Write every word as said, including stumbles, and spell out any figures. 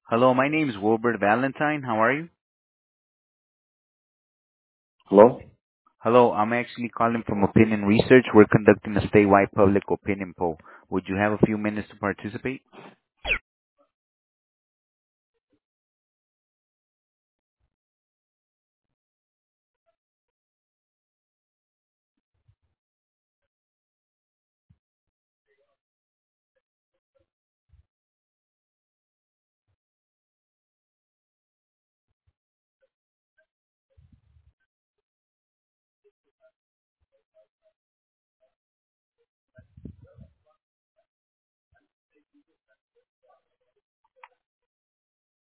Hello, my name is Wilbert Valentine. How are you? Hello? Hello, I'm actually calling from Opinion Research. We're conducting a statewide public opinion poll. Would you have a few minutes to participate?